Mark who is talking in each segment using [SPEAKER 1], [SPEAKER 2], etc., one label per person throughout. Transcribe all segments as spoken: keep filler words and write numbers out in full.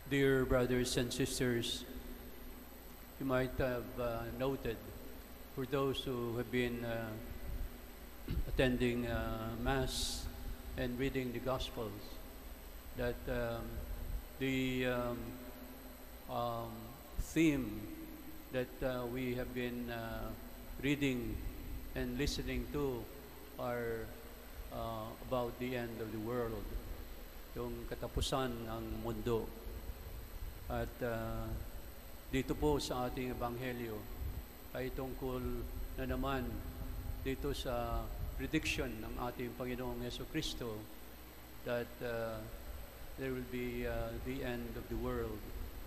[SPEAKER 1] Dear brothers and sisters, you might have uh, noted, for those who have been uh, attending uh, Mass and reading the Gospels, that um, the um, um, theme that uh, we have been uh, reading and listening to are uh, about the end of the world, yung katapusan ng mundo. At uh, dito po sa ating Ebanghelyo ay tungkol na naman dito sa prediction ng ating Panginoong Jesucristo that uh, there will be uh, the end of the world.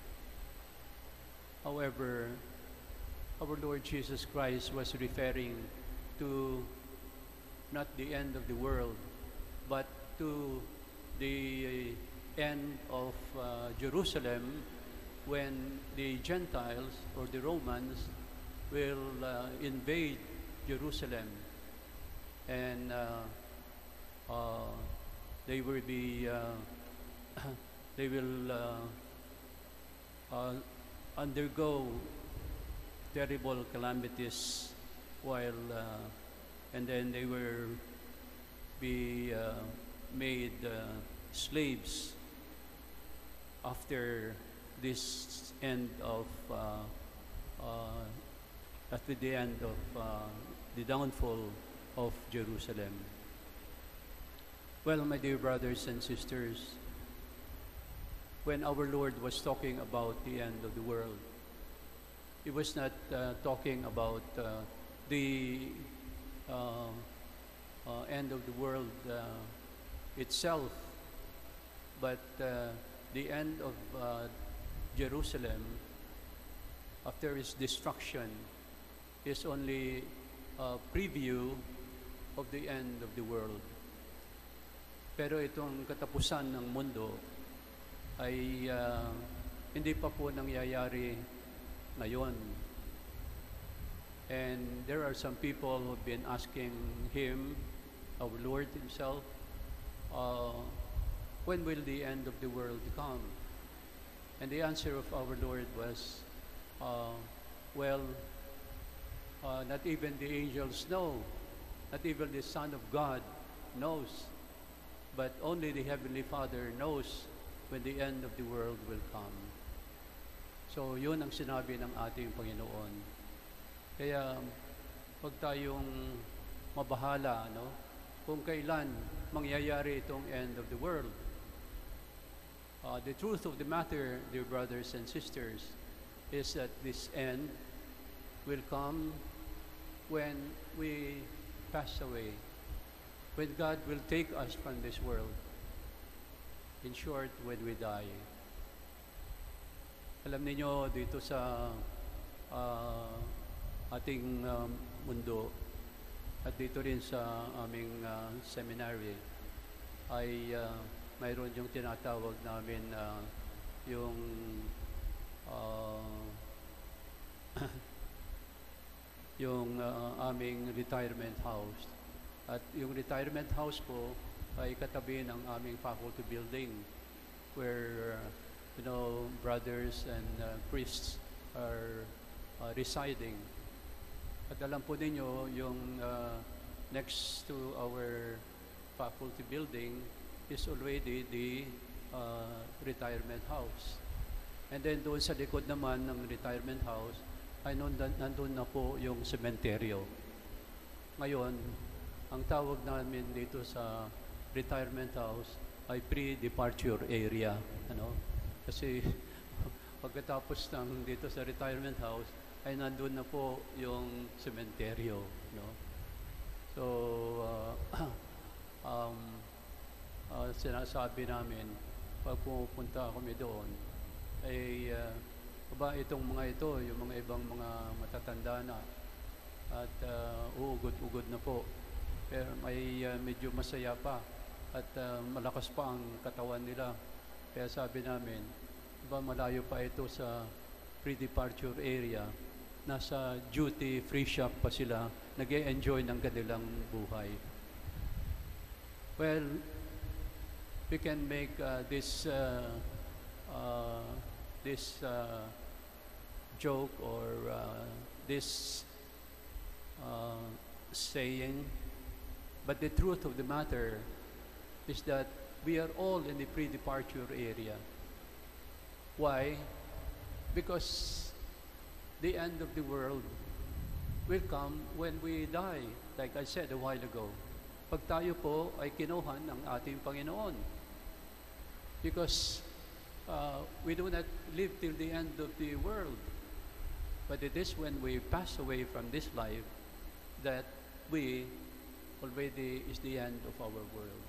[SPEAKER 1] However, our Lord Jesus Christ was referring to not the end of the world, but to the end of uh, Jerusalem, when the Gentiles or the Romans will uh, invade Jerusalem, and uh, uh, they will be uh, they will uh, uh, undergo terrible calamities while uh, and then they will be uh, made uh, slaves after this end of uh, uh, after the end of uh, the downfall of Jerusalem. Well, my dear brothers and sisters, when our Lord was talking about the end of the world, He was not uh, talking about uh, the uh, uh, end of the world uh, itself, but uh, the end of uh, Jerusalem after its destruction is only a preview of the end of the world. Pero itong katapusan ng mundo ay uh, hindi pa po nangyayari ngayon. And there are some people who have been asking Him, our Lord Himself, uh, when will the end of the world come? And the answer of our Lord was, uh, well, uh, not even the angels know, not even the Son of God knows, but only the Heavenly Father knows when the end of the world will come. So yun ang sinabi ng ating Panginoon. Kaya huwag tayong mabahala, no? Kung kailan mangyayari itong end of the world. Uh, the truth of the matter, dear brothers and sisters, is that this end will come when we pass away, when God will take us from this world. In short, when we die. Alam niyo, dito sa uh, ating uh, mundo at dito rin sa aming uh, seminary ay uh, mayroon yung tinatawag namin uh, yung uh, yung uh, aming retirement house. At yung retirement house po ay katabi ng aming faculty building where uh, you know, brothers and uh, priests are uh, residing. At alam po ninyo, yung uh, next to our faculty building is already the uh, retirement house. And then doon sa likod naman ng retirement house, ay nandun na po yung sementeryo. Ngayon, ang tawag namin dito sa retirement house ay pre-departure area. Ano? Kasi pagkatapos ng dito sa retirement house, ay nandun na po yung sementeryo. No? So, uh, um, uh, sinasabi namin, pag pumupunta kami doon, ay uh, ba itong mga ito, yung mga ibang mga matatanda na at uh, uugod-ugod na po. Pero may uh, medyo masaya pa at uh, malakas pa ang katawan nila. Kaya sabi namin, ba malayo pa ito sa pre-departure area, nasa duty-free shop pa sila, nag-e-enjoy ng kanilang buhay. Well, we can make uh, this uh, uh, this uh, joke or uh, this uh, saying, but the truth of the matter is that we are all in the pre-departure area. Why? Because the end of the world will come when we die, like I said a while ago. Pag tayo po ay kinuhan ng ating Panginoon. Because uh, we do not live till the end of the world. But it is when we pass away from this life that we already is the end of our world.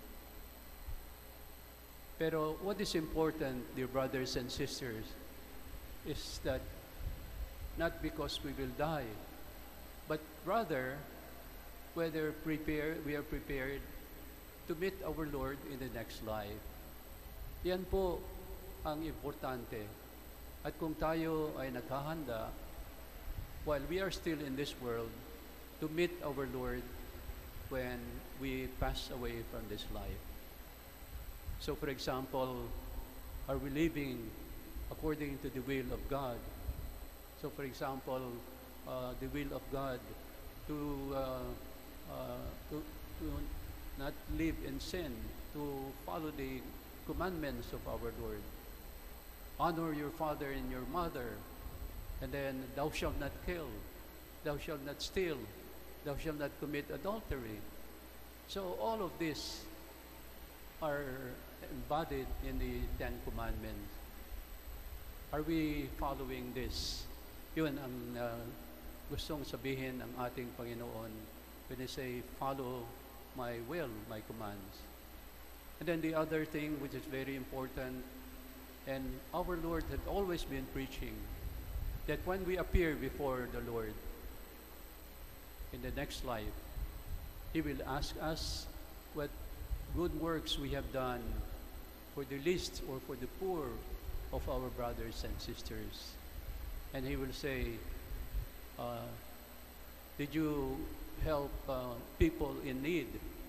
[SPEAKER 1] Pero what is important, dear brothers and sisters, is that not because we will die, but rather whether prepare, we are prepared to meet our Lord in the next life. Yan po ang importante. At kung tayo ay naghahanda, while we are still in this world, to meet our Lord when we pass away from this life. So for example, are we living according to the will of God? So for example, uh, the will of God to, uh, uh, to, to not live in sin, to follow the commandments of our Lord. Honor your father and your mother, and then thou shalt not kill, thou shalt not steal, thou shalt not commit adultery. So all of this are embodied in the Ten Commandments. Are we following this? Yun ang uh, gustong sabihin ng ating Panginoon when they say, follow my will, my commands. And then the other thing which is very important, and our Lord had always been preaching, that when we appear before the Lord in the next life, He will ask us what good works we have done for the least or for the poor of our brothers and sisters. And He will say, uh, did you help uh, people in need?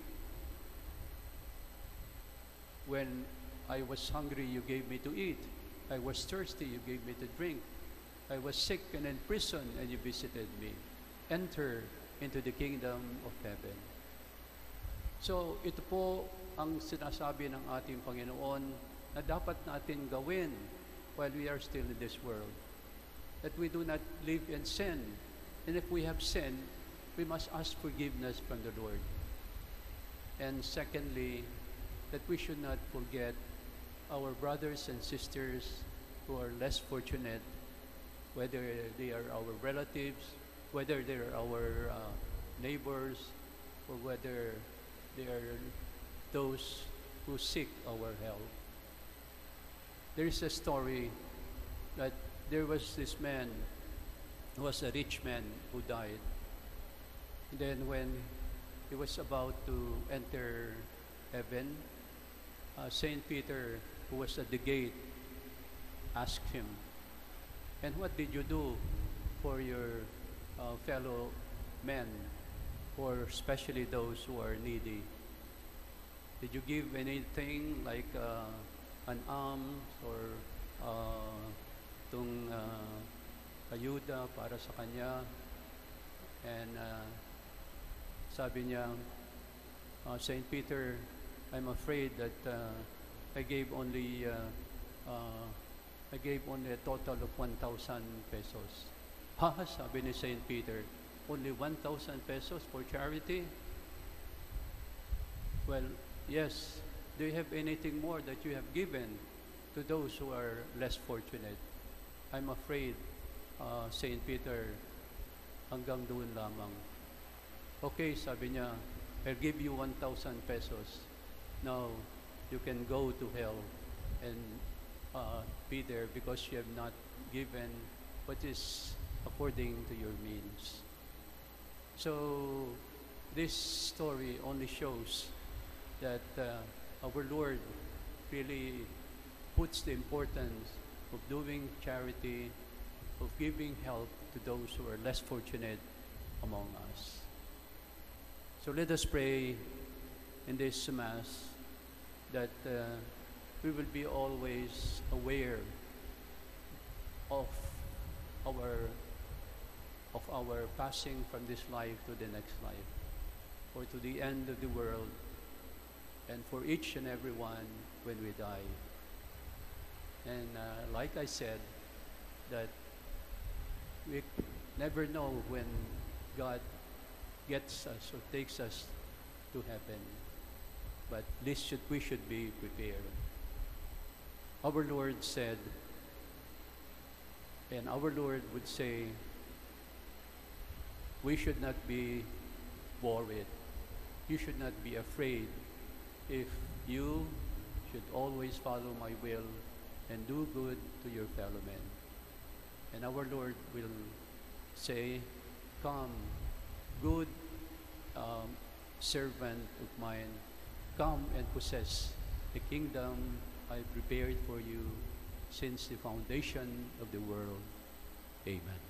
[SPEAKER 1] When I was hungry, you gave me to eat. I was thirsty, you gave me to drink. I was sick and in prison, and you visited me. Enter into the kingdom of heaven. So, ito po ang sinasabi ng ating Panginoon na dapat natin gawin while we are still in this world. That we do not live in sin. And if we have sinned, we must ask forgiveness from the Lord. And secondly, that we should not forget our brothers and sisters who are less fortunate, whether they are our relatives, whether they are our uh, neighbors, or whether they are those who seek our help. There is a story that there was this man who was a rich man who died. And then when he was about to enter heaven, uh, Saint Peter, who was at the gate, asked him, "And what did you do for your uh, fellow men, or especially those who are needy? Did you give anything like uh, an alms or uh, tung uh, ayuda para sa kanya?" And uh, sabi niya, uh, Saint Peter, "I'm afraid that uh, I gave only uh, uh, I gave only a total of one thousand pesos." Ha, sabi ni Saint Peter, only one thousand pesos for charity? Well, yes. Do you have anything more that you have given to those who are less fortunate? I'm afraid, uh, Saint Peter, hanggang doon lamang. Okay, sabi niya, I'll give you one thousand pesos. Now, you can go to hell and uh, be there because you have not given what is according to your means. So, this story only shows that uh, our Lord really puts the importance of doing charity, of giving help to those who are less fortunate among us. So let us pray in this Mass that uh, we will be always aware of our of our passing from this life to the next life, or to the end of the world, and for each and every one when we die. And uh, like I said, that we never know when God gets us or takes us to heaven, but at least should, we should be prepared. Our Lord said, and our Lord would say, we should not be worried. You should not be afraid if you should always follow my will and do good to your fellow men. And our Lord will say, come, good um, servant of mine, come and possess the kingdom I prepared for you since the foundation of the world. Amen.